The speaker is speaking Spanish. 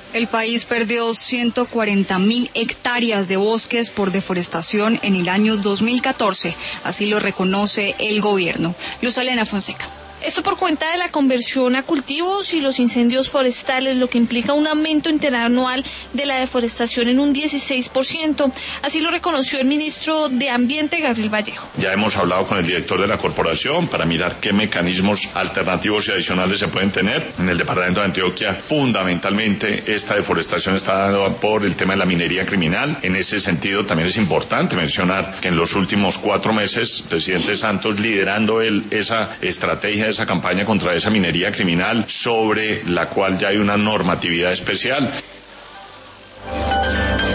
El país perdió 140.000 hectáreas de bosques por deforestación en el año 2014, así lo reconoce el gobierno. Luz Elena Fonseca. Esto por cuenta de la conversión a cultivos y los incendios forestales, lo que implica un aumento interanual de la deforestación en un 16%. Así lo reconoció el ministro de Ambiente, Gabriel Vallejo. Ya hemos hablado con el director de la corporación para mirar qué mecanismos alternativos y adicionales se pueden tener. En el departamento de Antioquia, fundamentalmente, esta deforestación está dada por el tema de la minería criminal. En ese sentido, también es importante mencionar que en los últimos 4 meses, el presidente Santos liderando esa estrategia, esa campaña contra esa minería criminal, sobre la cual ya hay una normatividad especial.